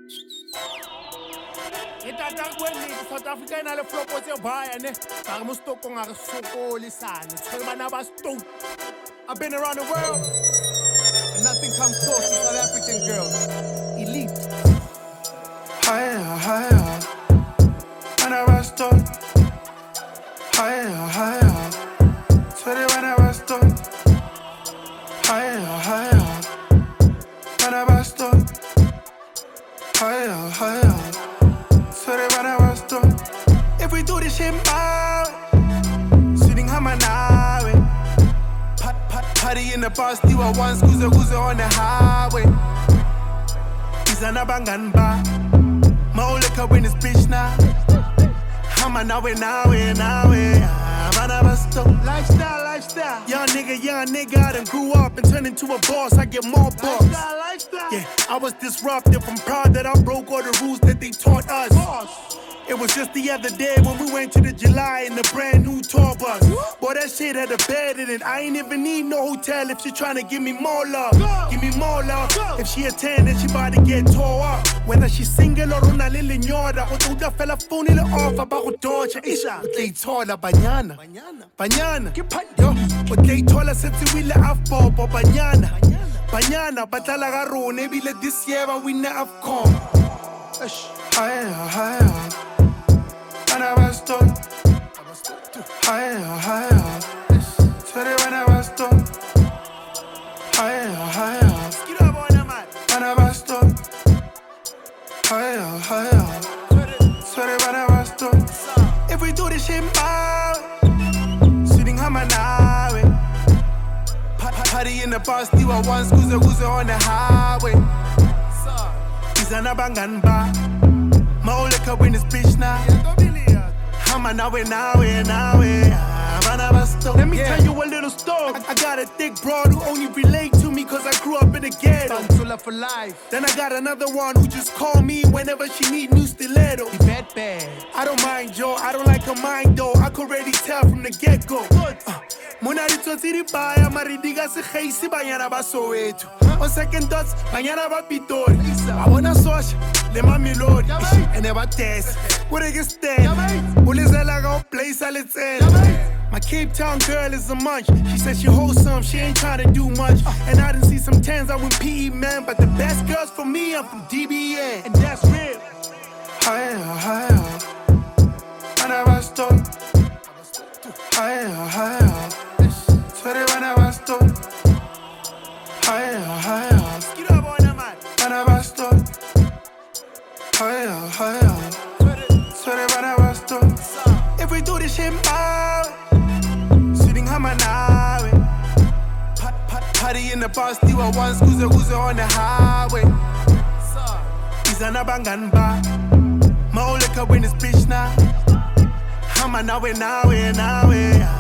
South Africa in alle flopos e baya ne. Ba mo stoko ngare sokoli sana. Tshwere bana ba stone. I've been around the world and nothing comes close to South African girls. Elite. Higher, higher. When I was done. Higher, higher. Sorry when I was done. Higher, higher. When I was done. Higher, higher. Sorry when I was done. If we do this shit now, sitting hammer now. Party in the bus, do a one scuza on the highway. Izana bangan ba, mauleka when it's bitch now. Hammer now. Lifestyle. Young nigga, I done grew up and turned into a boss. I get more bucks. Lifestyle. Yeah, I was disruptive. I'm proud that I broke all the rules that they taught us. It was just the other day when we went to the July in the brand new tour bus. Boy, that shit had a bed in it. I ain't even need no hotel if she tryna give me more love. Give me more love. If she a 10, then she about to get tore up. Whether she single or una lili nyora, o tuda fella phone ile off about go torture. Isha, but they told her banyana. Yo, but they told her since we le afbo, but banyana, batala garo, maybe let this year we never come. Higher. When I was done, higher. Sorry when I was done, higher. When I was done, higher. Sorry when I was done. If we do this shit now, sitting hammer now. Party in the bus, do a one scuza on the highway. Izana bangan ba, mauleka when it's bitch now. Let me tell you a little story. I got a thick broad who only relate to me cause I grew up in the ghetto. For life. Then I got another one who just call me whenever she need new stiletto. Bad. I don't mind Joe, I don't like her mind though. I could already tell from the get-go. Mona ditsotsiri baya maridiga se geisi banyana ba Soweto. On second thoughts, banyana ba Pitori. I wanna sauce, le mamelodi. And never test. What I get stand? Ulizela go place I let's My Cape Town girl is a munch. She said she wholesome, she ain't tryna do much. And I done see some tens, I went PE man. But the best girls for me, I'm from DBN. And that's real. Higher. When I was done. Higher. Sorry when I was done. Higher. When I was done. Higher. Sorry when I was done. If we do this shit now, sitting hammer now. Party in the bus, do a one scuza on the highway. Izana bangan ba, mauleka when it's bitch now. Hammer now.